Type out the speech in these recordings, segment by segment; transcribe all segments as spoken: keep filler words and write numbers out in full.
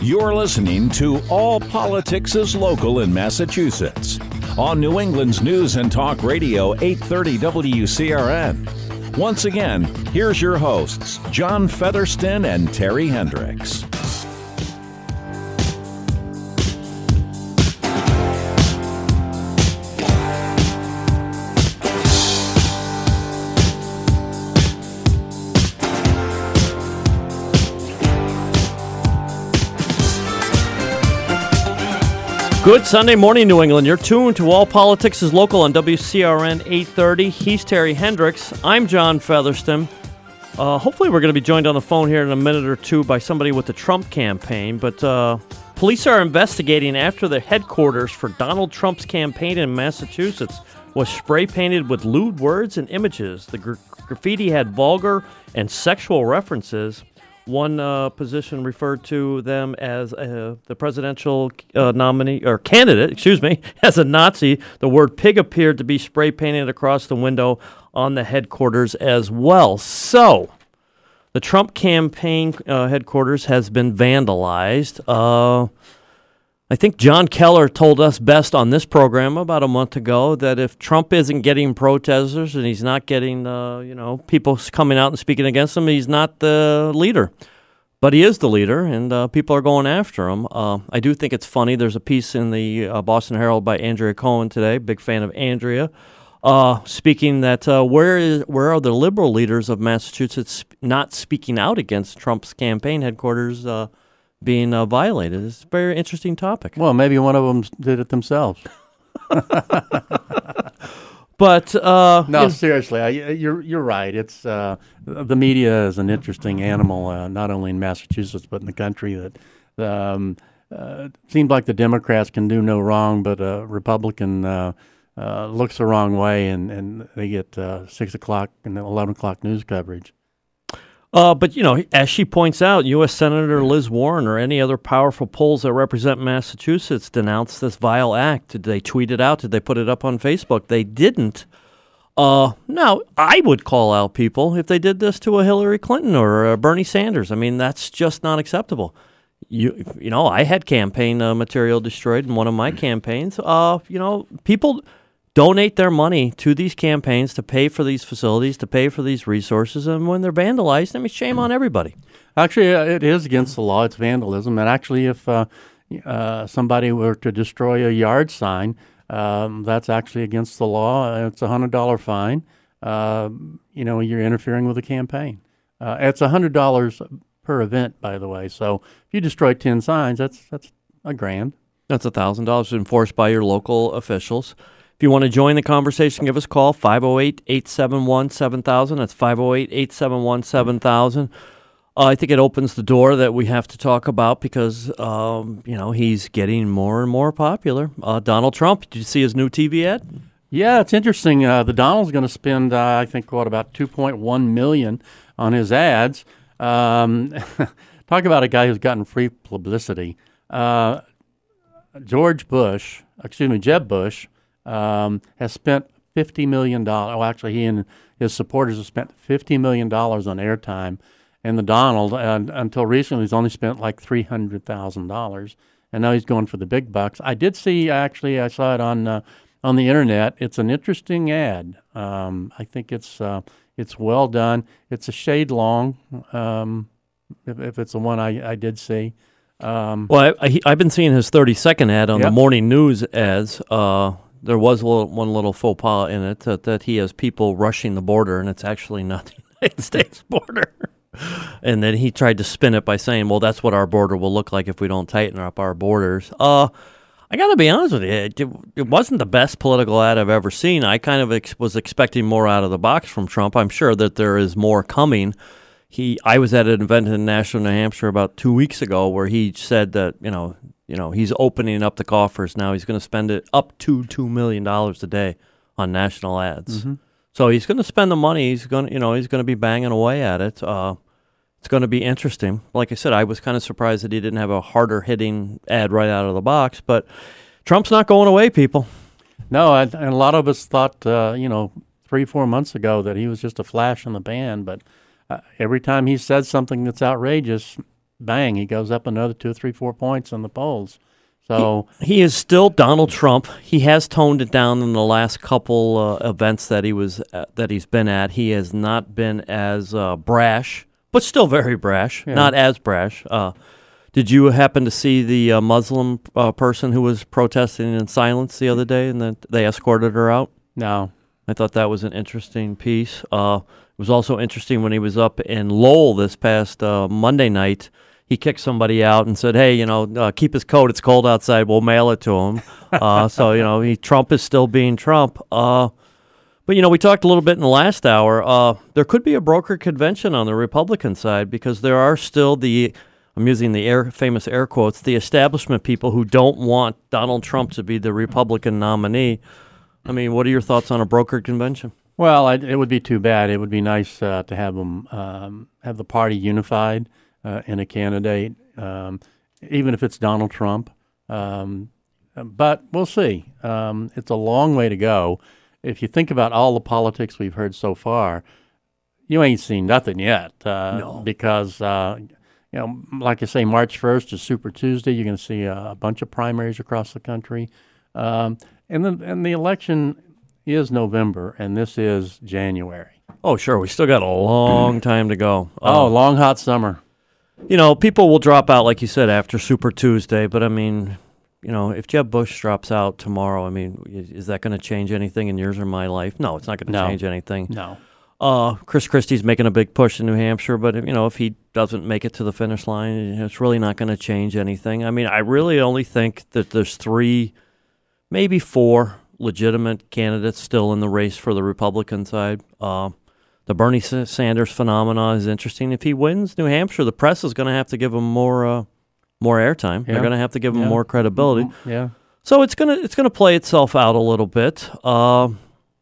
You're listening to All Politics is Local in Massachusetts on New England's News and Talk Radio eight thirty W C R N. Once again, here's your hosts, John Featherston and Terry Hendricks. Good Sunday morning, New England. You're tuned to All Politics is Local on W C R N eight thirty. He's Terry Hendricks. I'm John Featherston. Uh, hopefully we're going to be joined on the phone here in a minute or two by somebody with the Trump campaign. But uh, police are investigating after the headquarters for Donald Trump's campaign in Massachusetts was spray-painted with lewd words and images. The gr- graffiti had vulgar and sexual references. One uh, position referred to them as uh, the presidential uh, nominee or candidate, excuse me, as a Nazi. The word pig appeared to be spray painted across the window on the headquarters as well. So, the Trump campaign uh, headquarters has been vandalized. Uh, I think John Keller told us best on this program about a month ago that if Trump isn't getting protesters and he's not getting, uh, you know, people coming out and speaking against him, he's not the leader. But he is the leader, and uh, people are going after him. Uh, I do think it's funny. There's a piece in the uh, Boston Herald by Andrea Cohen today, big fan of Andrea, uh, speaking that uh, where is where are the liberal leaders of Massachusetts not speaking out against Trump's campaign headquarters uh being uh, violated? It's a very interesting topic. Well, maybe one of them did it themselves. But uh, no, you seriously, I, you're you're right. It's uh, the media is an interesting animal, uh, not only in Massachusetts but in the country. That um, uh, seems like the Democrats can do no wrong, but a Republican uh, uh, looks the wrong way, and, and they get uh, six o'clock and eleven o'clock news coverage. Uh, but, you know, as she points out, U S Senator Liz Warren or any other powerful polls that represent Massachusetts denounced this vile act. Did they tweet it out? Did they put it up on Facebook? They didn't. Uh, now, I would call out people if they did this to a Hillary Clinton or a Bernie Sanders. I mean, that's just not acceptable. You, you know, I had campaign uh, material destroyed in one of my campaigns. Uh, you know, people donate their money to these campaigns to pay for these facilities, to pay for these resources, and when they're vandalized, I mean, shame on everybody. Actually, uh, it is against the law. It's vandalism, and actually, if uh, uh, somebody were to destroy a yard sign, um, that's actually against the law. It's a one hundred dollars fine. Uh, you know, you're interfering with a campaign. Uh, it's one hundred dollars per event, by the way. So if you destroy ten signs, that's that's a grand. That's one thousand dollars enforced by your local officials. If you want to join the conversation, give us a call, five oh eight, eight seven one, seven thousand. That's five oh eight, eight seven one, seven thousand. Uh, I think it opens the door that we have to talk about because, um, you know, he's getting more and more popular. Uh, Donald Trump, did you see his new T V ad? Yeah, it's interesting. Uh, the Donald's going to spend, uh, I think, what, about two point one million dollars on his ads. Um, talk about a guy who's gotten free publicity. Uh, George Bush, excuse me, Jeb Bush, Um, has spent fifty million dollars. Oh, actually, he and his supporters have spent fifty million dollars on airtime. And the Donald, uh, until recently, he's only spent like three hundred thousand dollars. And now he's going for the big bucks. I did see, actually, I saw it on uh, on the internet. It's an interesting ad. Um, I think it's uh, it's well done. It's a shade long, um, if, if it's the one I, I did see. Um, well, I, I, I've been seeing his thirty-second ad on yep. the morning news ads. Uh, There was a little, one little faux pas in it that, that he has people rushing the border, and it's actually not the United States border. And then he tried to spin it by saying, well, that's what our border will look like if we don't tighten up our borders. Uh, I got to be honest with you, it, it wasn't the best political ad I've ever seen. I kind of ex- was expecting more out of the box from Trump. I'm sure that there is more coming. He, I was at an event in Nashville, New Hampshire about two weeks ago where he said that, you know, You know, he's opening up the coffers now. He's going to spend it up to two million dollars a day on national ads. Mm-hmm. So he's going to spend the money. He's going to, you know, he's going to be banging away at it. Uh, it's going to be interesting. Like I said, I was kind of surprised that he didn't have a harder hitting ad right out of the box. But Trump's not going away, people. No, and a lot of us thought, uh, you know, three, four months ago that he was just a flash in the pan. But uh, every time he says something that's outrageous, bang, he goes up another two, three, four points in the polls. So he, he is still Donald Trump. He has toned it down in the last couple uh, events that he was uh, that he's been at. He has not been as uh, brash, but still very brash. Yeah. Not as brash. Uh, did you happen to see the uh, Muslim uh, person who was protesting in silence the other day, and then they escorted her out? No. I thought that was an interesting piece. Uh, it was also interesting when he was up in Lowell this past uh, Monday night. He kicked somebody out and said, hey, you know, uh, keep his coat. It's cold outside. We'll mail it to him. Uh, so, you know, he, Trump is still being Trump. Uh, but, you know, we talked a little bit in the last hour. Uh, there could be a brokered convention on the Republican side because there are still the, I'm using the air, famous air quotes, the establishment people who don't want Donald Trump to be the Republican nominee. I mean, what are your thoughts on a brokered convention? Well, I, it would be too bad. It would be nice uh, to have them um, have the party unified. Uh, in a candidate, um, even if it's Donald Trump. Um, but we'll see. Um, it's a long way to go. If you think about all the politics we've heard so far, you ain't seen nothing yet. Uh, no. Because, uh, you know, like I say, March first is Super Tuesday. You're going to see a, a bunch of primaries across the country. Um, and, then, and the election is November, and this is January. Oh, sure. We still got a long time to go. Uh, oh, uh, long, hot summer. You know, people will drop out, like you said, after Super Tuesday. But, I mean, you know, if Jeb Bush drops out tomorrow, I mean, is that going to change anything in yours or my life? No, it's not going to no. change anything. No. Uh, Chris Christie's making a big push in New Hampshire. But, you know, if he doesn't make it to the finish line, it's really not going to change anything. I mean, I really only think that there's three, maybe four legitimate candidates still in the race for the Republican side. Uh The Bernie Sanders phenomenon is interesting. If he wins New Hampshire, the press is going to have to give him more uh, more airtime. Yeah. They're going to have to give him yeah. more credibility. Mm-hmm. Yeah. So it's gonna it's gonna play itself out a little bit. Uh,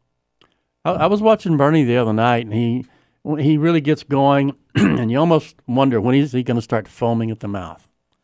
I, I was watching Bernie the other night, and he he really gets going, and you almost wonder when is he going to start foaming at the mouth.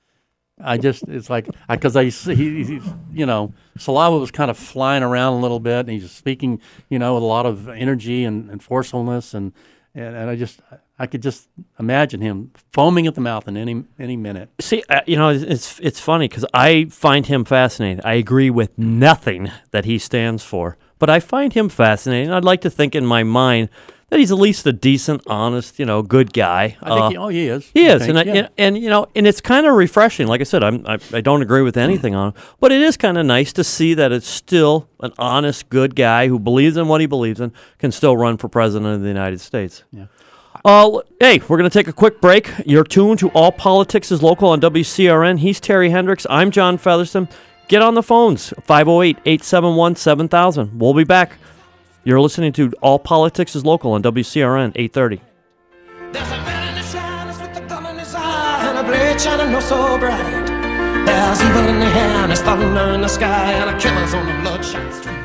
I just, it's like, because I, I see, he, he's, you know, saliva was kind of flying around a little bit, and he's speaking, you know, with a lot of energy and, and forcefulness, and, and, and I just, I could just imagine him foaming at the mouth in any any minute. See, uh, you know, it's it's funny because I find him fascinating. I agree with nothing that he stands for, but I find him fascinating. I'd like to think in my mind that he's at least a decent, honest, you know, good guy. I think uh, he, oh, he is. He I is, think, and, I, yeah. and and you know, and it's kind of refreshing. Like I said, I'm I, I don't agree with anything on him, but it is kind of nice to see that it's still an honest, good guy who believes in what he believes in can still run for president of the United States. Yeah. Uh, hey, we're going to take a quick break. You're tuned to All Politics is Local on W C R N. He's Terry Hendricks. I'm John Featherston. Get on the phones, five oh eight, eight seven one, seven thousand. We'll be back. You're listening to All Politics is Local on W C R N eight thirty. There's a man in the shadows with a gun in his eye and a blade shining no so bright. There's evil in the hand, there's thunder in the sky, and a killer's on the bloodshot streets.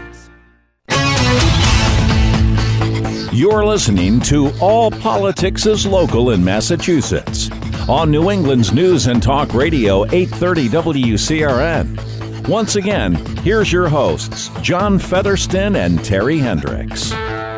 You're listening to All Politics is Local in Massachusetts on New England's News and Talk Radio eight thirty W C R N. Once again, here's your hosts, John Featherston and Terry Hendricks.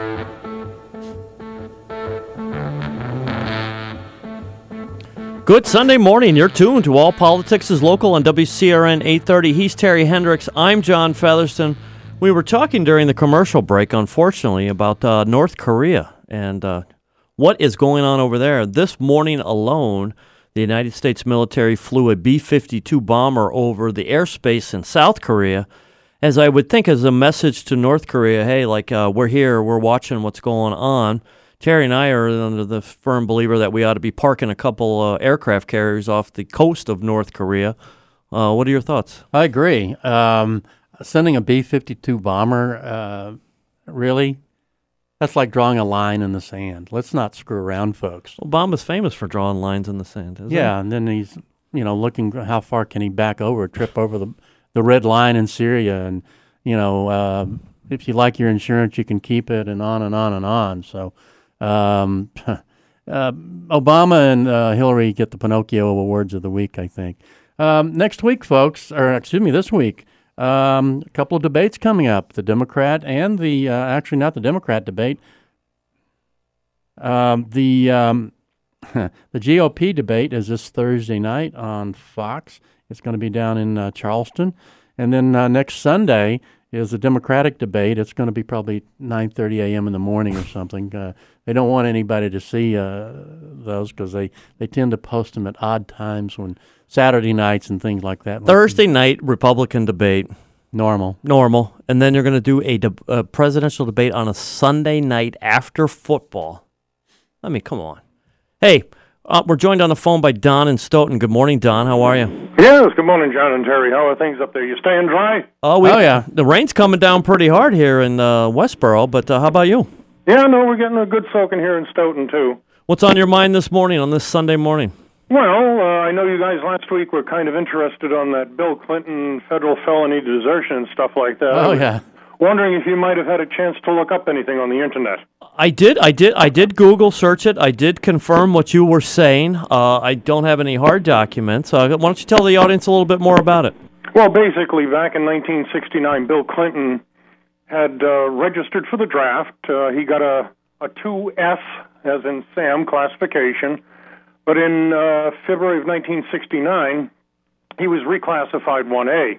Good Sunday morning. You're tuned to All Politics is Local on W C R N eight thirty. He's Terry Hendricks. I'm John Featherston. We were talking during the commercial break, unfortunately, about uh, North Korea and uh, what is going on over there. This morning alone, the United States military flew a B fifty-two bomber over the airspace in South Korea, as I would think as a message to North Korea, hey, like, uh, we're here, we're watching what's going on. Terry and I are under the firm believer that we ought to be parking a couple uh, aircraft carriers off the coast of North Korea. Uh, what are your thoughts? I agree. Um, sending a B fifty-two bomber, uh, really? That's like drawing a line in the sand. Let's not screw around, folks. Obama's famous for drawing lines in the sand, isn't yeah, he? And then he's, you know, looking how far can he back over, trip over the the red line in Syria, and, you know, uh, if you like your insurance, you can keep it, and on and on and on. So um, uh, Obama and uh, Hillary get the Pinocchio Awards of the week, I think. Um, next week, folks, or excuse me, this week, Um, a couple of debates coming up, the Democrat and the, uh, actually not the Democrat debate, um, the um, the G O P debate is this Thursday night on Fox. It's going to be down in uh, Charleston. And then uh, next Sunday is the Democratic debate. It's going to be probably nine thirty a.m. in the morning or something. Uh, they don't want anybody to see uh, those because they, they tend to post them at odd times when Saturday nights and things like that. Thursday night Republican debate. Normal. Normal. And then you're going to do a, de- a presidential debate on a Sunday night after football. I mean, come on. Hey, uh, we're joined on the phone by Don in Stoughton. Good morning, Don. How are you? Yes, good morning, John and Terry. How are things up there? You staying dry? Oh, we, oh yeah. The rain's coming down pretty hard here in uh, Westboro, but uh, how about you? Yeah, no, we're getting a good soaking here in Stoughton, too. What's on your mind this morning, on this Sunday morning? Well, uh, I know you guys last week were kind of interested on that Bill Clinton federal felony desertion and stuff like that. Oh, yeah. Wondering if you might have had a chance to look up anything on the internet. I did, I did, I did Google search it. I did confirm what you were saying. Uh, I don't have any hard documents. Uh, why don't you tell the audience a little bit more about it? Well, basically, back in nineteen sixty-nine, Bill Clinton had uh, registered for the draft. Uh, he got a, a two S, as in Sam, classification. But in uh, February of nineteen sixty-nine, he was reclassified one A.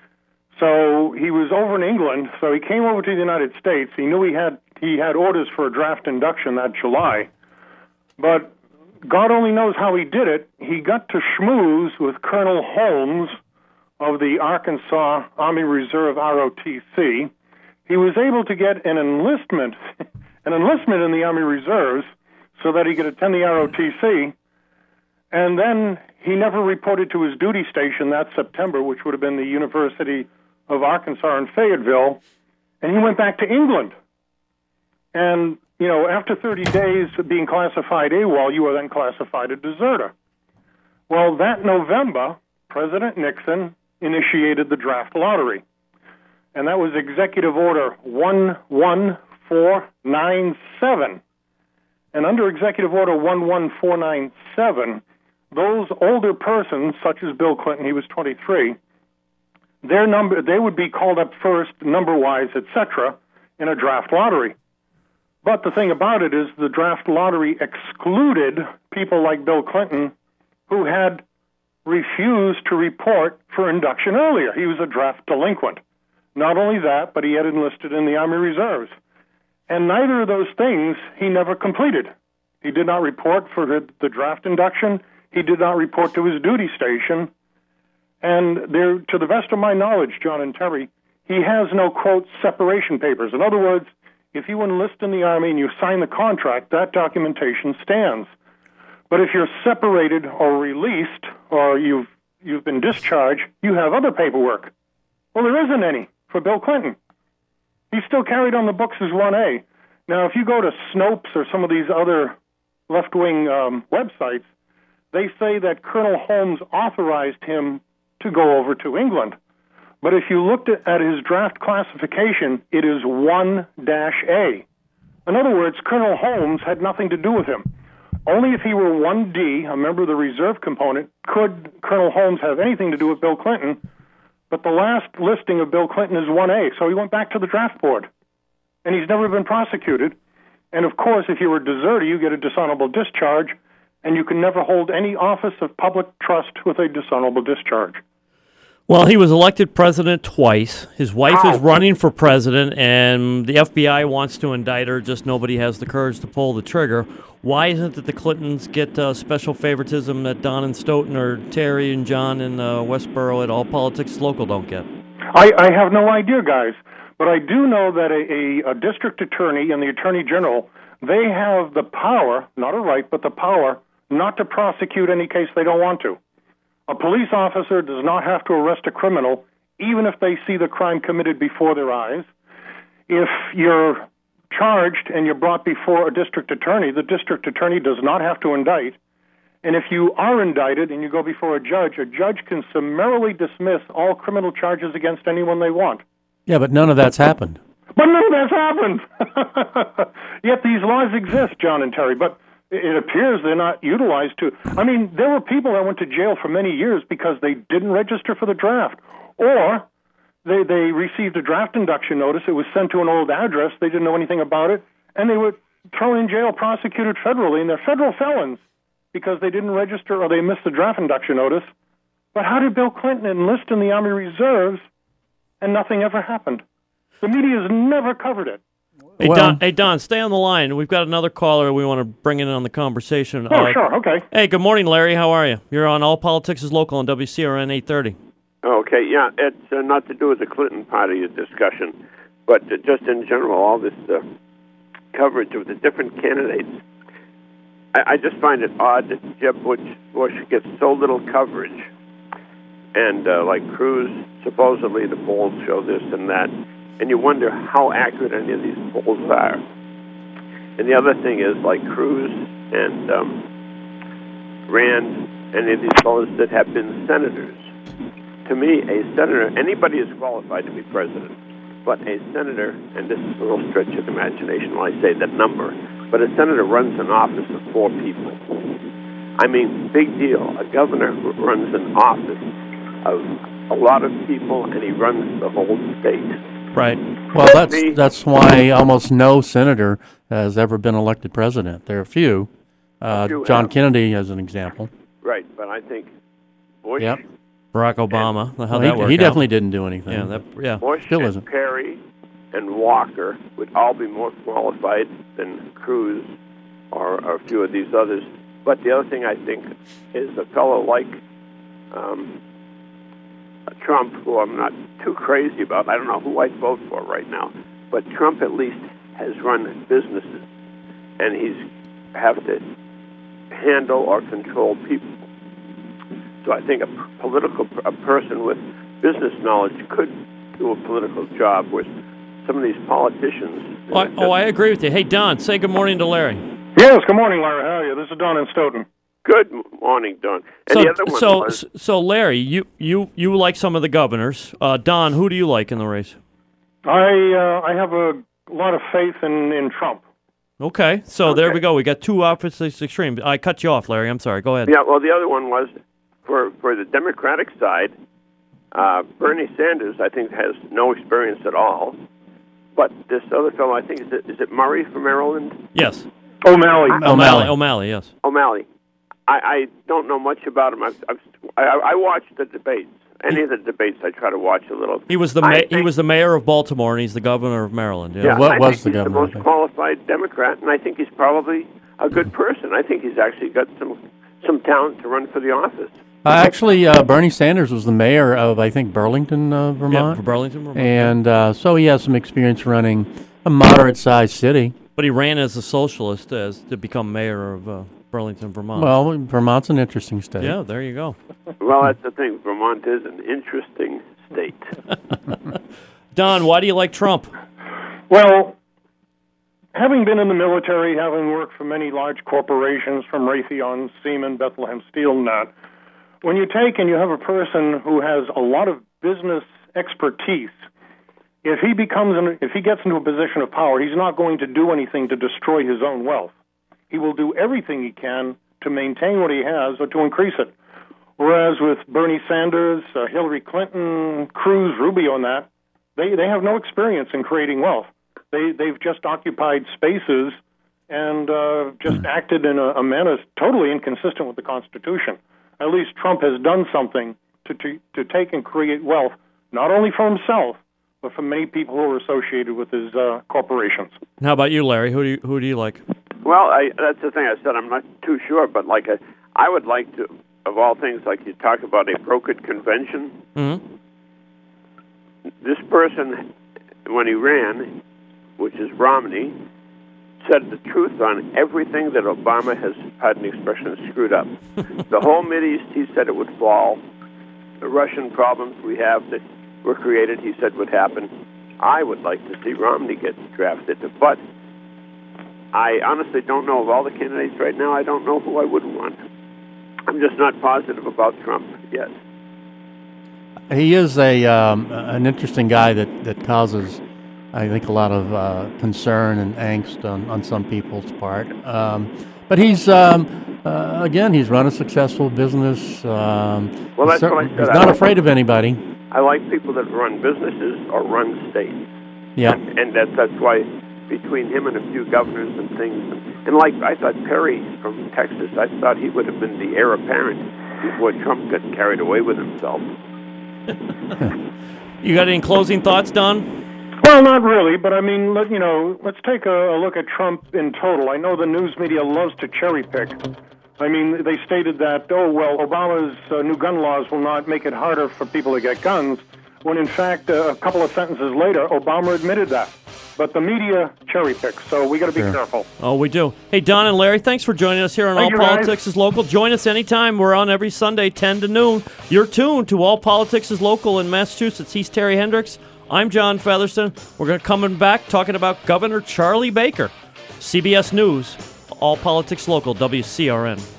So he was over in England, so he came over to the United States. He knew he had he had orders for a draft induction that July. But God only knows how he did it. He got to schmooze with Colonel Holmes of the Arkansas Army Reserve R O T C. He was able to get an enlistment, an enlistment in the Army Reserves so that he could attend the R O T C. And then he never reported to his duty station that September, which would have been the University of Arkansas in Fayetteville, and he went back to England. And, you know, after thirty days of being classified AWOL, you were then classified a deserter. Well, that November, President Nixon initiated the draft lottery, and that was Executive Order one one four nine seven. And under Executive Order one one four nine seven, those older persons, such as Bill Clinton, he was twenty-three, their number, they would be called up first, number-wise, et cetera, in a draft lottery. But the thing about it is the draft lottery excluded people like Bill Clinton who had refused to report for induction earlier. He was a draft delinquent. Not only that, but he had enlisted in the Army Reserves. And neither of those things he never completed. He did not report for the draft induction. He did not report to his duty station. And there, to the best of my knowledge, John and Terry, he has no, quote, separation papers. In other words, if you enlist in the Army and you sign the contract, that documentation stands. But if you're separated or released or you've, you've been discharged, you have other paperwork. Well, there isn't any for Bill Clinton. He's still carried on the books as one A. Now, if you go to Snopes or some of these other left-wing um, websites, they say that Colonel Holmes authorized him to go over to England. But if you looked at, at his draft classification, it is one A. In other words, Colonel Holmes had nothing to do with him. Only if he were one D, a member of the reserve component, could Colonel Holmes have anything to do with Bill Clinton. But the last listing of Bill Clinton is one A, so he went back to the draft board. And he's never been prosecuted. And, of course, if you were a deserter, you get a dishonorable discharge, and you can never hold any office of public trust with a dishonorable discharge. Well, he was elected president twice. His wife is running for president, and the F B I wants to indict her, just nobody has the courage to pull the trigger. Why isn't it the Clintons get uh, special favoritism that Don and Stoughton or Terry and John in uh, Westboro at All Politics Local don't get? I, I have no idea, guys. But I do know that a, a, a district attorney and the attorney general, they have the power, not a right, but the power not to prosecute any case they don't want to. A police officer does not have to arrest a criminal, even if they see the crime committed before their eyes. If you're charged and you're brought before a district attorney, the district attorney does not have to indict. And if you are indicted and you go before a judge, a judge can summarily dismiss all criminal charges against anyone they want. Yeah, but none of that's happened. But none of that's happened. Yet these laws exist, John and Terry, but it appears they're not utilized to. I mean, there were people that went to jail for many years because they didn't register for the draft, or they they received a draft induction notice. It was sent to an old address. They didn't know anything about it, and they were thrown in jail, prosecuted federally, and they're federal felons. because they didn't register or they missed the draft induction notice. But how did Bill Clinton enlist in the Army Reserves and nothing ever happened? The media has never covered it. Hey, Well- Don, hey, Don, stay on the line. We've got another caller we want to bring in on the conversation. Oh, Uh, sure, okay. Hey, good morning, Larry. How are you? You're on All Politics is Local on W C R N eight thirty. Okay, yeah, it's uh, not to do with the Clinton party discussion, but uh, just in general, all this uh, coverage of the different candidates. I, I just find it odd that Jeb Bush, Bush gets so little coverage, and uh, like Cruz, supposedly the polls show this and that, and you wonder how accurate any of these polls are. And the other thing is, like Cruz and um, Rand, any of these fellows that have been senators. To me, a senator, anybody is qualified to be president, but a senator, and this is a little stretch of imagination when I say that number, but a senator runs an office of four people. I mean, big deal. A governor runs an office of a lot of people, and he runs the whole state. Right. Well, that's Me- that's why almost no senator has ever been elected president. There are a few. Uh, few John have. Kennedy, as an example. Right, but I think Bush, Yep. Barack Obama. How Well, that he, worked he out. definitely didn't do anything. Yeah, that, yeah. Bush Still and isn't. Perry and Walker would all be more qualified than Cruz or, or a few of these others. But the other thing I think is a fellow like um, Trump, who I'm not too crazy about. I don't know who I'd vote for right now, but Trump at least has run businesses, and he's have to handle or control people. So I think a p- political a person with business knowledge could do a political job with some of these politicians. Oh, I, oh, I agree with you. Hey, Don, say good morning to Larry. Yes, good morning, Larry. How are you? This is Don in Stoughton. Good morning, Don. And So, the other one so, was, so, Larry, you, you, you like some of the governors. Uh, Don, who do you like in the race? I uh, I have a lot of faith in, in Trump. Okay, so there Okay. we go. We got two opposites extreme. I cut you off, Larry. I'm sorry. Go ahead. yeah. Well, the other one was for for the Democratic side. Uh, Bernie Sanders, I think, has no experience at all. But this other fellow, I think, is it, is it Murray from Maryland? Yes. O'Malley. O'Malley. O'Malley, yes. O'Malley. I, I don't know much about him. I've, I've, I, I watched the debates. Any of the debates, I try to watch a little. He was the I ma- he think- was the mayor of Baltimore, and he's the governor of Maryland. Yeah. Yeah, What I was think the he's governor, the I most think? qualified Democrat, and I think he's probably a good person. I think he's actually got some some talent to run for the office. Uh, actually, uh, Bernie Sanders was the mayor of, I think, Burlington, uh, Yeah, Vermont. for Burlington, Vermont. And uh, so he has some experience running a moderate-sized city. But he ran as a socialist as to become mayor of uh, Burlington, Vermont. Well, Vermont's an interesting state. yeah, there you go. Well, that's the thing. Vermont is an interesting state. Don, why do you like Trump? Well, having been in the military, having worked for many large corporations from Raytheon, Siemens, Bethlehem Steel, and that, when you take and you have a person who has a lot of business expertise, if he becomes, an, if he gets into a position of power, he's not going to do anything to destroy his own wealth. He will do everything he can to maintain what he has or to increase it. Whereas with Bernie Sanders, uh, Hillary Clinton, Cruz, Rubio, and that, they they have no experience in creating wealth. They they've just occupied spaces and uh, just acted in a, a manner totally inconsistent with the Constitution. At least Trump has done something to, to to take and create wealth, not only for himself, but for many people who are associated with his uh, corporations. How about you, Larry? Who do you, who do you like? Well, I, that's the thing I said. I'm not too sure, but like a, I would like to, of all things, like you talk about a brokered convention. Mm-hmm. This person, when he ran, which is Romney, said the truth on everything that Obama has, pardon the expression, screwed up. The whole Mideast, he said it would fall. The Russian problems we have that were created, he said would happen. I would like to see Romney get drafted, but I honestly don't know of all the candidates right now. I don't know who I would want. I'm just not positive about Trump yet. He is a um, an interesting guy that, that causes, I think, a lot of uh, concern and angst on, on some people's part. Um, but he's, um, uh, again, he's run a successful business. Um, Well, that's he's what I cer- said. He's I not like- afraid of anybody. I like people that run businesses or run states. Yeah. And that, that's why between him and a few governors and things. And like I thought Perry from Texas, I thought he would have been the heir apparent before Trump got carried away with himself. You got any closing thoughts, Don? Well, not really, but I mean, let, you know, let's take a, a look at Trump in total. I know the news media loves to cherry pick. I mean, they stated that, oh, well, Obama's uh, new gun laws will not make it harder for people to get guns, when in fact, uh, a couple of sentences later, Obama admitted that. But the media cherry picks, so we got to be Sure. careful. Oh, we do. Hey, Don and Larry, thanks for joining us here on Thank All you, guys. Politics is Local. Join us anytime. We're on every Sunday, ten to noon. You're tuned to All Politics is Local in Massachusetts. He's Terry Hendricks. I'm John Featherston. We're going to come back talking about Governor Charlie Baker. C B S News, All Politics Local, W C R N.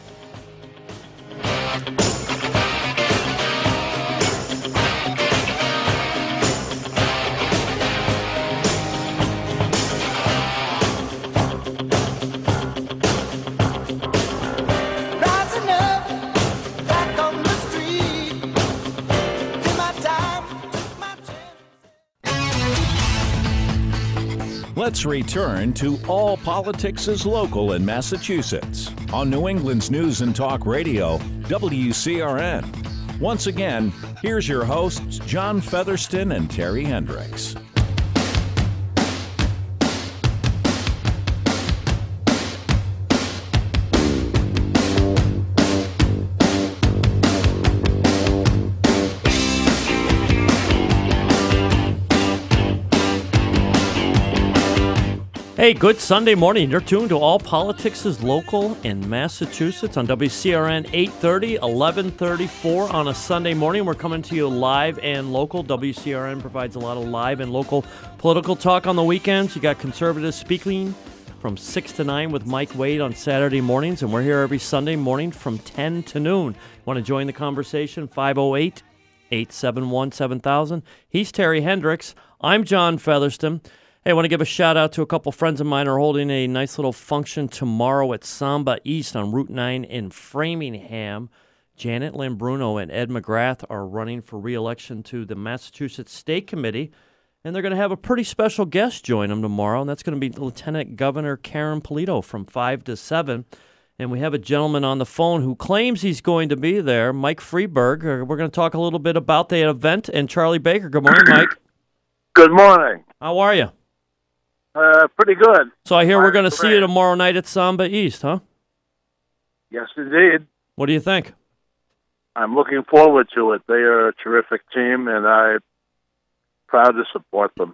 Rising up, back on the street. Did my time, took my chance. Let's return to All Politics is Local in Massachusetts on New England's News and Talk Radio, W C R N. Once again, here's your hosts, John Featherston and Terry Hendricks. Hey, good Sunday morning. You're tuned to All Politics is Local in Massachusetts on W C R N eight thirty, eleven thirty-four on a Sunday morning. We're coming to you live and local. W C R N provides a lot of live and local political talk on the weekends. You got conservatives speaking from six to nine with Mike Wade on Saturday mornings, and we're here every Sunday morning from ten to noon. Want to join the conversation? five oh eight, eight seven one, seven thousand. He's Terry Hendricks. I'm John Featherston. Hey, I want to give a shout out to a couple friends of mine who are holding a nice little function tomorrow at Samba East on Route nine in Framingham. Janet Lynn Bruno and Ed McGrath are running for re-election to the Massachusetts State Committee, and they're going to have a pretty special guest join them tomorrow, and that's going to be Lieutenant Governor Karen Polito from five to seven. And we have a gentleman on the phone who claims he's going to be there, Mike Freeberg. Uh, We're going to talk a little bit about the event and Charlie Baker. Good morning, Mike. Good morning. How are you? Uh, pretty good. So I hear we're going to Fine. see you tomorrow night at Samba East, huh? Yes, indeed. What do you think? I'm looking forward to it. They are a terrific team, and I'm proud to support them.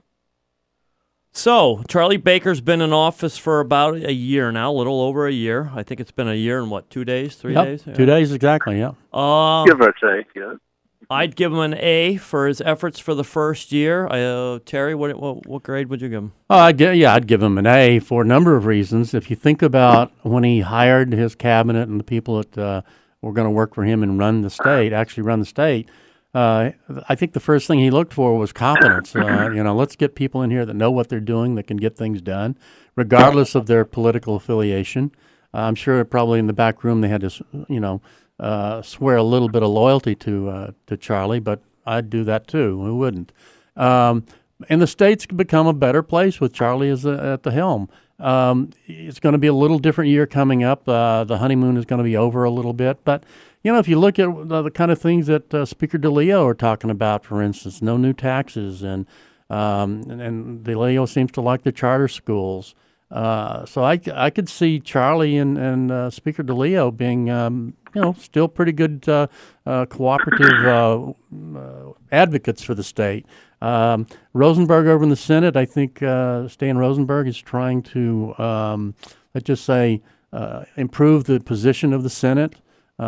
So, Charlie Baker's been in office for about a year now, a little over a year. I think it's been a year and what, two days, three Yep, days? Yeah. two days exactly, yeah. Uh, Give or take, yeah. I'd give him an A for his efforts for the first year. Uh, Terry, what, what what grade would you give him? Oh, I'd, gi- yeah, I'd give him an A for a number of reasons. If you think about when he hired his cabinet and the people that uh, were going to work for him and run the state, actually run the state, uh, I think the first thing he looked for was competence. Uh, you know, let's get people in here that know what they're doing, that can get things done, regardless of their political affiliation. Uh, I'm sure probably in the back room they had to, s- you know, uh, swear a little bit of loyalty to uh, to Charlie, but I'd do that too. Who wouldn't? Um, and the state's become a better place with Charlie as a, at the helm. Um, it's going to be a little different year coming up. Uh, the honeymoon is going to be over a little bit, but you know, if you look at the, the kind of things that uh, Speaker DeLeo are talking about, for instance, no new taxes, and um, and, and DeLeo seems to like the charter schools. Uh, so I, I could see Charlie and, and uh, Speaker DeLeo being, um, you know, still pretty good uh, uh, cooperative uh, uh, advocates for the state. Um, Rosenberg over in the Senate, I think uh, Stan Rosenberg is trying to, um, let's just say, uh, improve the position of the Senate.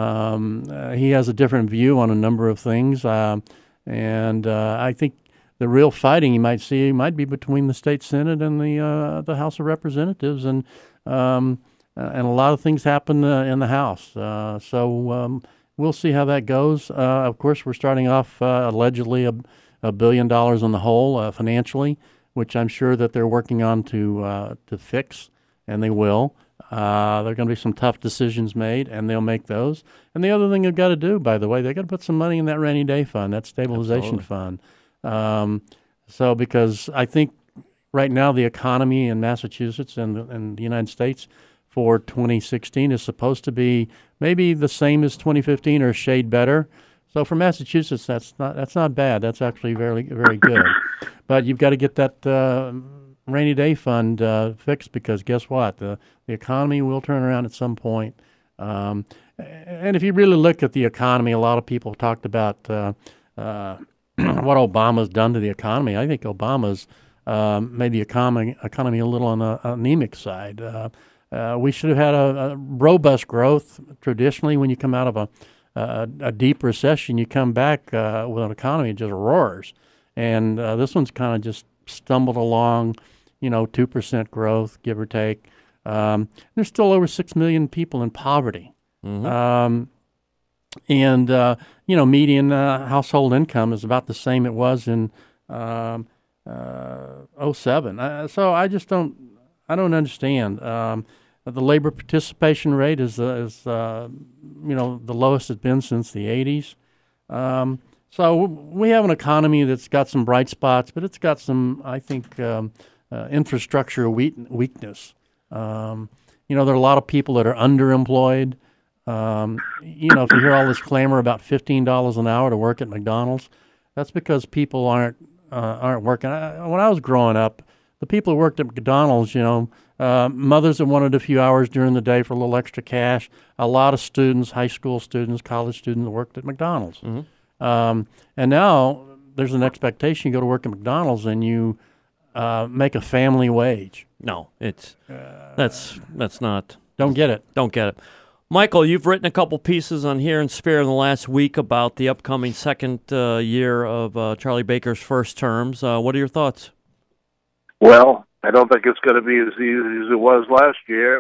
Um, uh, he has a different view on a number of things, um, and uh, I think the real fighting you might see might be between the state Senate and the uh, the House of Representatives, and um, uh, and a lot of things happen uh, in the House. Uh, so um, we'll see how that goes. Uh, of course, we're starting off uh, allegedly a, a billion dollars on the hole uh, financially, which I'm sure that they're working on to uh, to fix, and they will. Uh, there are going to be some tough decisions made, and they'll make those. And the other thing they've got to do, by the way, they've got to put some money in that rainy day fund, that stabilization Absolutely. fund. Um, so because I think right now the economy in Massachusetts and, and the United States for twenty sixteen is supposed to be maybe the same as twenty fifteen or a shade better. So for Massachusetts, that's not that's not bad. That's actually very very good. But you've got to get that uh, rainy day fund uh, fixed, because guess what? The the economy will turn around at some point. Um, and if you really look at the economy, a lot of people talked about uh, uh, what Obama's done to the economy. I think Obama's um, made the economy economy a little on the anemic side. Uh, uh, we should have had a, a robust growth. Traditionally, when you come out of a a, a deep recession, you come back uh, with an economy that just roars. And uh, this one's kind of just stumbled along, you know, two percent growth, give or take. Um, there's still over six million people in poverty. Mm-hmm. Um, and, uh, you know, median uh, household income is about the same it was in um, uh, oh seven. Uh, so I just don't, I don't understand. Um, the labor participation rate is, uh, is uh, you know, the lowest it's been since the eighties. Um, so we have an economy that's got some bright spots, but it's got some, I think, um, uh, infrastructure weak- weakness. Um, you know, there are a lot of people that are underemployed. Um, you know, if you hear all this clamor about fifteen dollars an hour to work at McDonald's, that's because people aren't uh, aren't working. I, when I was growing up, the people who worked at McDonald's, you know, uh, mothers that wanted a few hours during the day for a little extra cash, a lot of students, high school students, college students that worked at McDonald's. Mm-hmm. Um, and now there's an expectation you go to work at McDonald's and you uh, make a family wage. No, it's uh, that's that's not. Don't get it. Don't get it. Michael, you've written a couple pieces on Here and Spare in the last week about the upcoming second uh, year of uh, Charlie Baker's first terms. Uh, what are your thoughts? Well, I don't think it's going to be as easy as it was last year.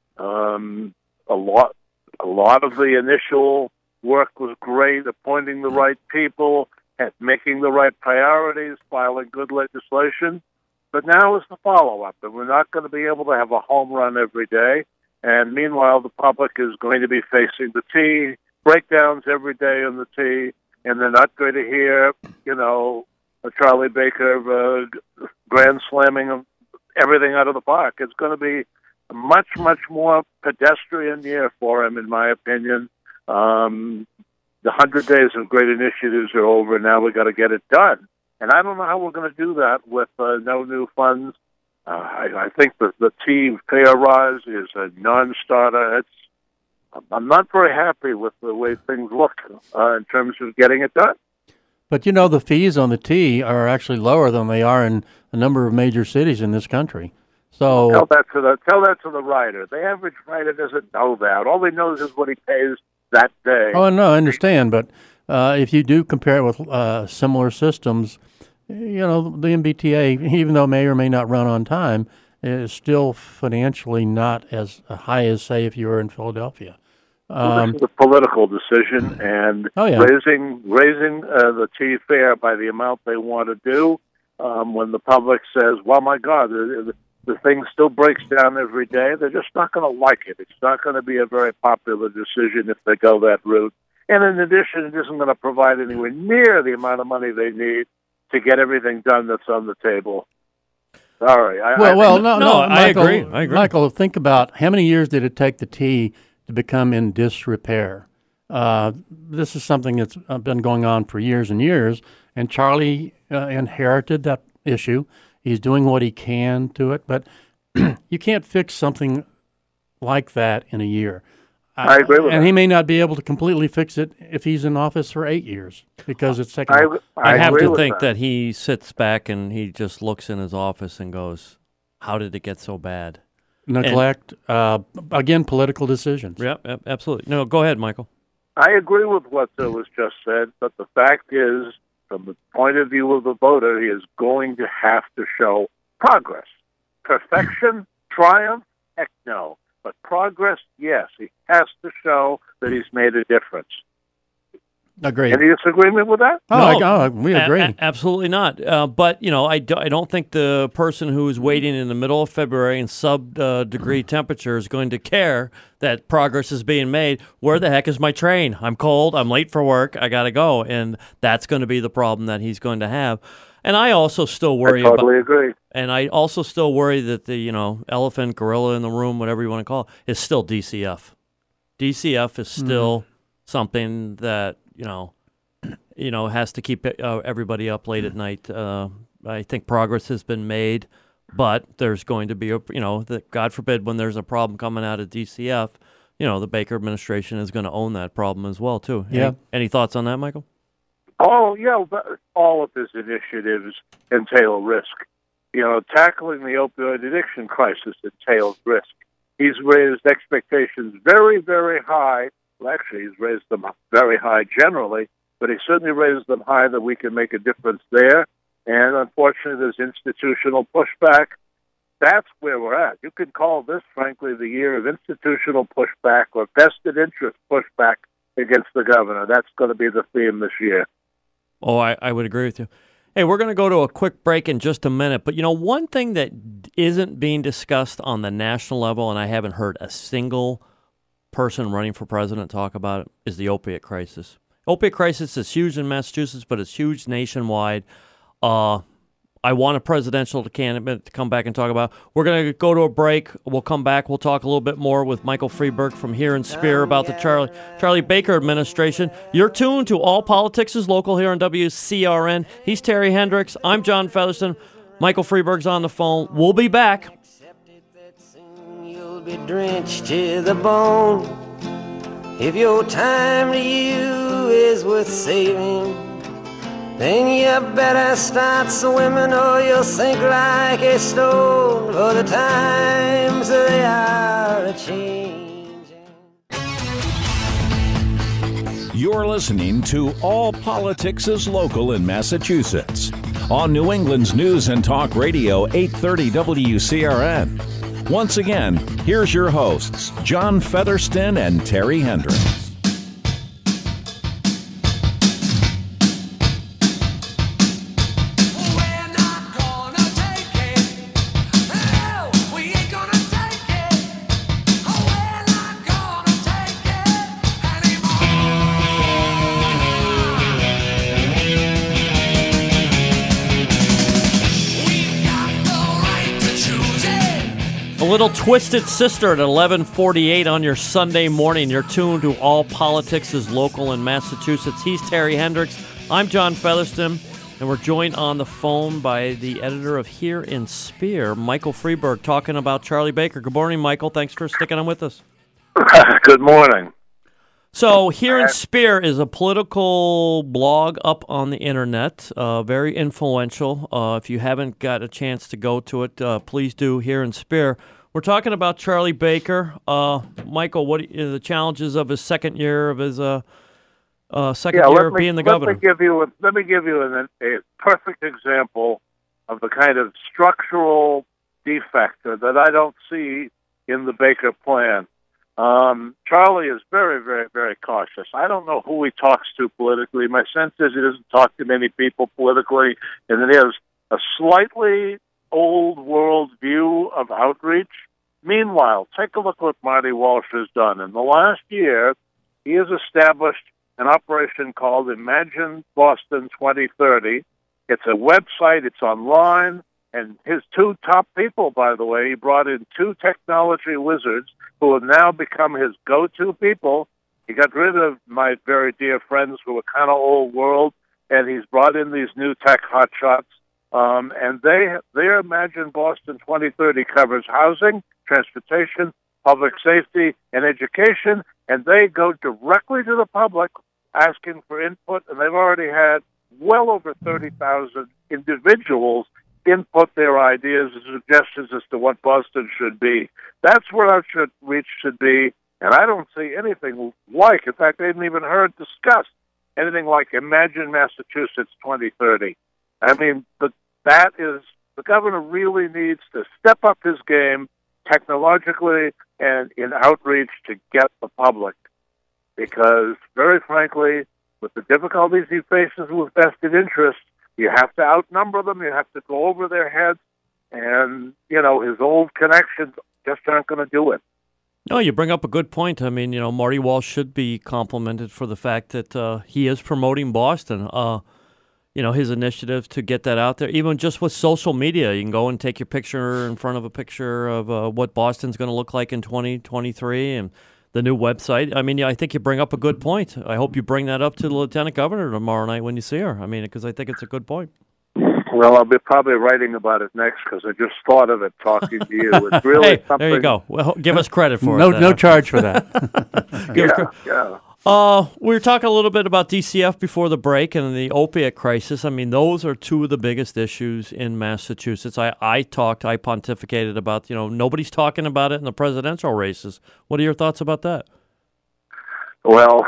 Um, a lot, a lot of the initial work was great, appointing the right people, and making the right priorities, filing good legislation. But now is the follow-up, and we're not going to be able to have a home run every day. And meanwhile, the public is going to be facing the T, breakdowns every day on the T, and they're not going to hear, you know, a Charlie Baker uh, grand slamming everything out of the park. It's going to be a much, much more pedestrian year for him, in my opinion. Um, the hundred days of great initiatives are over. Now we've got to get it done. And I don't know how we're going to do that with uh, no new funds. Uh, I, I think that the T fare rise is a non-starter. It's, I'm not very happy with the way things look uh, in terms of getting it done. But, you know, the fees on the T are actually lower than they are in a number of major cities in this country. So tell that to the tell that to the writer. The average writer doesn't know that. All he knows is what he pays that day. Oh, no, I understand. But uh, if you do compare it with uh, similar systems, you know, the M B T A, even though it may or may not run on time, is still financially not as high as, say, if you were in Philadelphia. Um, well, this is a political decision, and oh, yeah. raising raising uh, the T fare by the amount they want to do, um, when the public says, well, my God, the, the thing still breaks down every day, they're just not going to like it. It's not going to be a very popular decision if they go that route. And in addition, it isn't going to provide anywhere near the amount of money they need to get everything done that's on the table. Sorry. I, well, I well, mean, no, no, no. I Michael, agree. I agree. Michael, think about how many years did it take the T to become in disrepair? Uh, this is something that's been going on for years and years, and Charlie uh, inherited that issue. He's doing what he can to it, but you can't fix something like that in a year. I agree with and that. he may not be able to completely fix it if he's in office for eight years because it's taking. I, I, I have agree to with think that. that he sits back and he just looks in his office and goes, how did it get so bad? Neglect, uh, again, political decisions. Yep, yep, absolutely. No, go ahead, Michael. I agree with what uh, was just said, but the fact is, from the point of view of the voter, he is going to have to show progress. Perfection, triumph, heck no. But progress, yes. He has to show that he's made a difference. Agree. Any disagreement with that? Oh, No, I, oh we agree. A- a- absolutely not. Uh, but, you know, I, do, I don't think the person who is waiting in the middle of February in sub-degree uh, temperature is going to care that progress is being made. Where the heck is my train? I'm cold. I'm late for work. I got to go. And that's going to be the problem that he's going to have. And I also still worry I totally about, agree. And I also still worry that the, you know, elephant, gorilla in the room, whatever you want to call it, is still D C F. D C F is still mm. something that, you know, you know, has to keep uh, everybody up late at night. Uh, I think progress has been made, but there's going to be, a, you know, the, God forbid when there's a problem coming out of D C F, you know, the Baker administration is going to own that problem as well, too. Yeah. Any, any thoughts on that, Michael? Oh, yeah, but all of his initiatives entail risk. You know, tackling the opioid addiction crisis entails risk. He's raised expectations very, very high. Well, actually, he's raised them very high generally, but he certainly raised them high that we can make a difference there. And unfortunately, there's institutional pushback. That's where we're at. You could call this, frankly, the year of institutional pushback or vested interest pushback against the governor. That's going to be the theme this year. Oh, I, I would agree with you. Hey, we're going to go to a quick break in just a minute. But, you know, one thing that isn't being discussed on the national level, and I haven't heard a single person running for president talk about it, is the opiate crisis. Opiate crisis is huge in Massachusetts, but it's huge nationwide. Uh, I want a presidential candidate to come back and talk about. We're going to go to a break. We'll come back. We'll talk a little bit more with Michael Freeberg from Here in Spear about the Charlie Charlie Baker administration. You're tuned to All Politics is Local here on W C R N. He's Terry Hendricks. I'm John Featherston. Michael Freeberg's on the phone. We'll be back. You'll be drenched to the bone. If your time to you is worth saving, then you better start swimming or you'll sink like a stone, for the times they are a-changing. You're listening to All Politics is Local in Massachusetts on New England's News and Talk Radio eight thirty W C R N. Once again, here's your hosts, John Featherston and Terry Hendricks. Little Twisted Sister at eleven forty-eight on your Sunday morning. You're tuned to All Politics is Local in Massachusetts. He's Terry Hendricks. I'm John Featherston, and we're joined on the phone by the editor of Here in Spear, Michael Freeberg, talking about Charlie Baker. Good morning, Michael. Thanks for sticking on with us. Good morning. So Here in Spear is a political blog up on the internet, uh, very influential. Uh, if you haven't got a chance to go to it, uh, please do. Here in Spear. We're talking about Charlie Baker. Uh, Michael, what are the challenges of his second year of his uh, uh, second yeah, year of me, being the let governor? Me give you a, let me give you an, a perfect example of the kind of structural defect that I don't see in the Baker plan. Um, Charlie is very, very, very cautious. I don't know who he talks to politically. My sense is he doesn't talk to many people politically, and that he has a slightly old world view of outreach. Meanwhile, take a look what Marty Walsh has done. In the last year, he has established an operation called Imagine Boston twenty thirty. It's a website, it's online, and his two top people, by the way, he brought in two technology wizards who have now become his go-to people. He got rid of my very dear friends who were kind of old world, and he's brought in these new tech hotshots. Um, and they, their Imagine Boston twenty thirty covers housing, transportation, public safety, and education, and they go directly to the public asking for input, and they've already had well over thirty thousand individuals input their ideas and suggestions as to what Boston should be. That's where our should, reach should be, and I don't see anything like, in fact, I haven't even heard discussed anything like Imagine Massachusetts twenty thirty. I mean, the, that is, the governor really needs to step up his game technologically and in outreach to get the public. Because, very frankly, with the difficulties he faces with vested interests, you have to outnumber them, you have to go over their heads, and, you know, his old connections just aren't going to do it. No, you bring up a good point. I mean, you know, Marty Walsh should be complimented for the fact that uh, he is promoting Boston. Uh, you know, his initiative to get that out there. Even just with social media, you can go and take your picture in front of a picture of uh, what Boston's going to look like in twenty twenty-three and the new website. I mean, yeah, I think you bring up a good point. I hope you bring that up to the Lieutenant Governor tomorrow night when you see her. I mean, because I think it's a good point. Well, I'll be probably writing about it next because I just thought of it talking to you. It's really hey, something. There you go. Well, give us credit for no, it. Then. No charge for that. yeah, cre- yeah. Uh, we were talking a little bit about D C F before the break and the opiate crisis. I mean, those are two of the biggest issues in Massachusetts. I, I talked, I pontificated about, you know, nobody's talking about it in the presidential races. What are your thoughts about that? Well,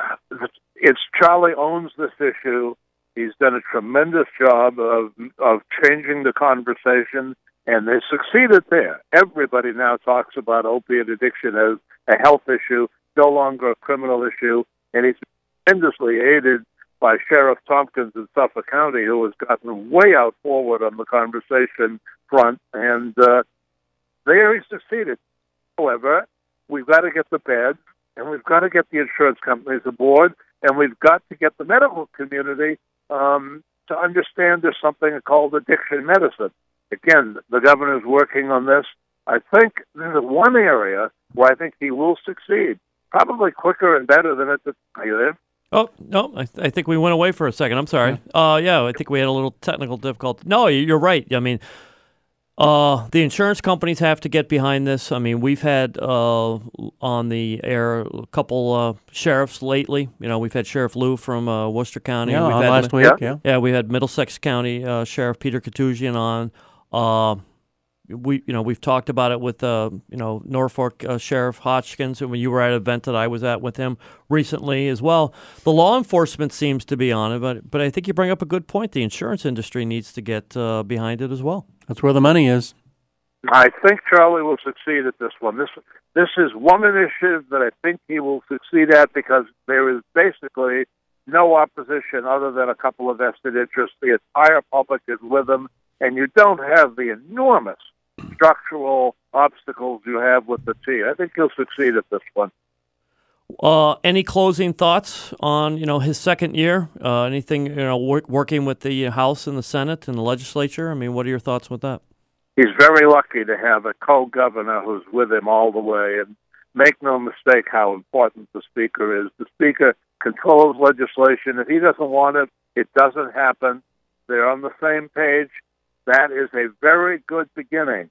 it's Charlie owns this issue. He's done a tremendous job of of changing the conversation, and they succeeded there. Everybody now talks about opiate addiction as a health issue, no longer a criminal issue, and he's tremendously aided by Sheriff Tompkins in Suffolk County, who has gotten way out forward on the conversation front, and uh, there he succeeded. However, we've got to get the beds, and we've got to get the insurance companies aboard, and we've got to get the medical community Um, to understand there's something called addiction medicine. Again, the governor's working on this. I think there's one area where I think he will succeed, probably quicker and better than at the are you there? Oh, no, I, th- I think we went away for a second. I'm sorry. Yeah. Uh, yeah, I think we had a little technical difficulty. No, you're right. I mean, uh, the insurance companies have to get behind this. I mean, we've had uh, on the air a couple uh, sheriffs lately. You know, we've had Sheriff Lou from uh, Worcester County. Yeah, we've on had, last week, yeah. Yeah, we had Middlesex County uh, Sheriff Peter Katusian on. Uh, we, you know, we've talked about it with, uh, you know, Norfolk uh, Sheriff Hodgkins, and when you were at an event that I was at with him recently as well. The law enforcement seems to be on it, but but I think you bring up a good point. The insurance industry needs to get uh, behind it as well. That's where the money is. I think Charlie will succeed at this one. This this is one initiative that I think he will succeed at because there is basically no opposition other than a couple of vested interests. The entire public is with him, and you don't have the enormous structural obstacles you have with the T. I think he'll succeed at this one. Uh, any closing thoughts on, you know, his second year? Uh, anything, you know, work, working with the House and the Senate and the legislature? I mean, what are your thoughts with that? He's very lucky to have a co-governor who's with him all the way. And make no mistake how important the Speaker is. The Speaker controls legislation. If he doesn't want it, it doesn't happen. They're on the same page. That is a very good beginning.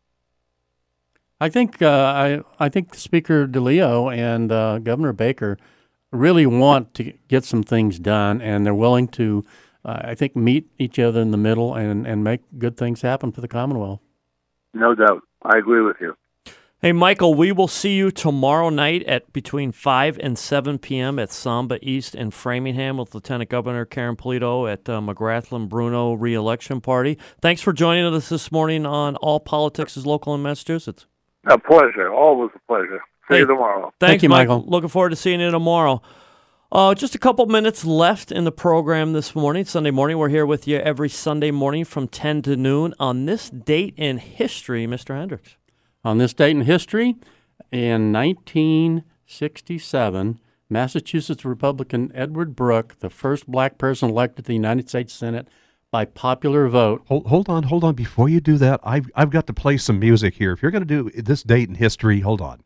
I think uh, I I think Speaker DeLeo and uh, Governor Baker really want to get some things done, and they're willing to, uh, I think, meet each other in the middle and, and make good things happen for the Commonwealth. No doubt. I agree with you. Hey, Michael, we will see you tomorrow night at between five and seven p.m. at Samba East in Framingham with Lieutenant Governor Karen Polito at uh, McGrath-Bruno re-election party. Thanks for joining us this morning on All Politics is Local in Massachusetts. A pleasure. Always a pleasure. See hey, you tomorrow. Thanks, Thank you, Michael. Michael. Looking forward to seeing you tomorrow. Uh, just a couple minutes left in the program this morning, Sunday morning. We're here with you every Sunday morning from ten to noon on this date in history, Mister Hendricks. On this date in history, in nineteen sixty-seven, Massachusetts Republican Edward Brooke, the first black person elected to the United States Senate by popular vote. Hold, hold on, hold on. Before you do that, I've, I've got to play some music here. If you're going to do this date in history, hold on.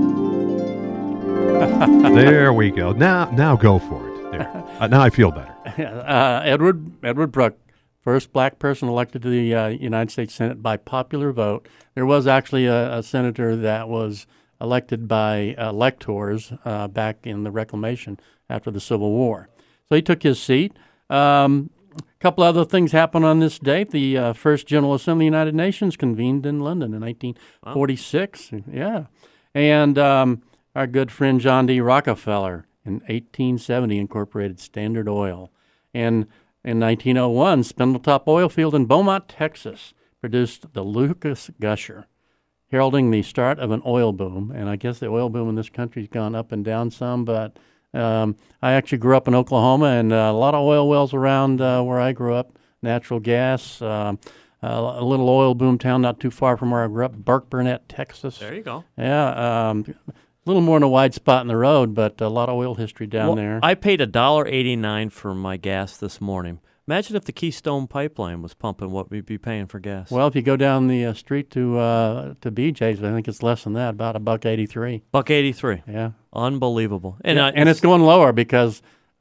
There we go. Now now go for it. There. Uh, now I feel better. Uh, Edward Edward Brooke, first black person elected to the uh, United States Senate by popular vote. There was actually a, a senator that was elected by electors uh, back in the Reclamation after the Civil War. So he took his seat. Um, a couple other things happened on this date. The uh, first General Assembly of the United Nations convened in London in nineteen forty-six. Wow. Yeah. And um, our good friend John D. Rockefeller in eighteen seventy incorporated Standard Oil. And in nineteen oh one, Spindletop Oil Field in Beaumont, Texas, produced the Lucas Gusher, heralding the start of an oil boom. And I guess the oil boom in this country has gone up and down some, but um, I actually grew up in Oklahoma, and uh, a lot of oil wells around uh, where I grew up, natural gas, um, uh, a little oil boom town not too far from where I grew up, Burke Burnett, Texas. There you go. Yeah, um, a little more than a wide spot in the road, but a lot of oil history down well, there. I paid one dollar eighty-nine for my gas this morning. Imagine if the Keystone Pipeline was pumping what we'd be paying for gas. Well, if you go down the uh, street to uh, to B J's, I think it's less than that, about a buck eighty-three. Buck eighty-three. Yeah, unbelievable. And yeah, uh, and it's going lower because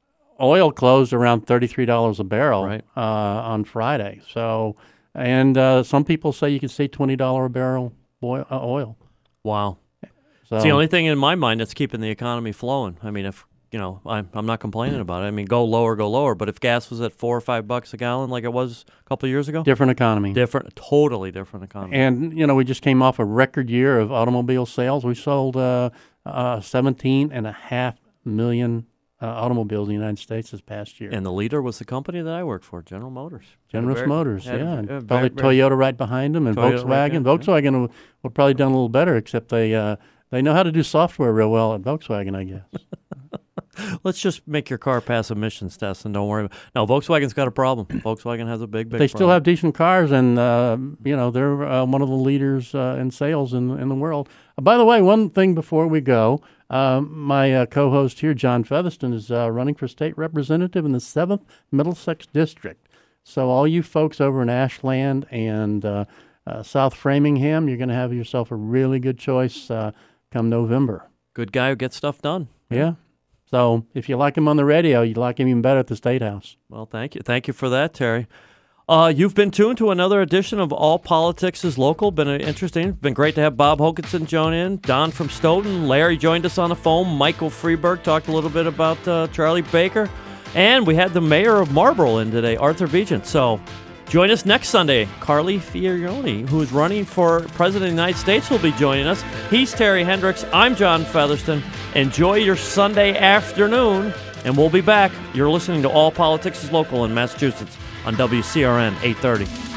oil closed around thirty-three dollars a barrel right. uh, on Friday. So, and uh, some people say you can see twenty dollars a barrel oil. Uh, oil. Wow. So, it's the only thing in my mind that's keeping the economy flowing. I mean, if you know, I'm I'm not complaining about it. I mean, go lower, go lower. But if gas was at four or five bucks a gallon, like it was a couple of years ago, different economy, different, totally different economy. And you know, we just came off a record year of automobile sales. We sold uh, uh, seventeen and a half million uh, automobiles in the United States this past year. And the leader was the company that I work for, General Motors. General very, Motors, had, yeah, and uh, probably very, Toyota right behind them, and Toyota Volkswagen. right, yeah, Volkswagen yeah. would probably done a little better, except they uh, they know how to do software real well at Volkswagen, I guess. Let's just make your car pass emissions tests and don't worry about it. No, Volkswagen's got a problem. Volkswagen has a big, big They problem. still have decent cars, and, uh, you know, they're uh, one of the leaders uh, in sales in, in the world. Uh, by the way, one thing before we go, uh, my uh, co-host here, John Featherston, is uh, running for state representative in the seventh Middlesex District. So all you folks over in Ashland and uh, uh, South Framingham, you're going to have yourself a really good choice uh, come November. Good guy who gets stuff done. Yeah. So if you like him on the radio, you like him even better at the State House. Well, thank you. Thank you for that, Terry. Uh, you've been tuned to another edition of All Politics is Local. Been uh, interesting. Been great to have Bob Hokanson join in. Don from Stoughton. Larry joined us on the phone. Michael Freeberg talked a little bit about uh, Charlie Baker. And we had the mayor of Marlboro in today, Arthur Vigent. So join us next Sunday. Carly Fioroni, who is running for President of the United States, will be joining us. He's Terry Hendricks. I'm John Featherston. Enjoy your Sunday afternoon, and we'll be back. You're listening to All Politics is Local in Massachusetts on W C R N eight thirty.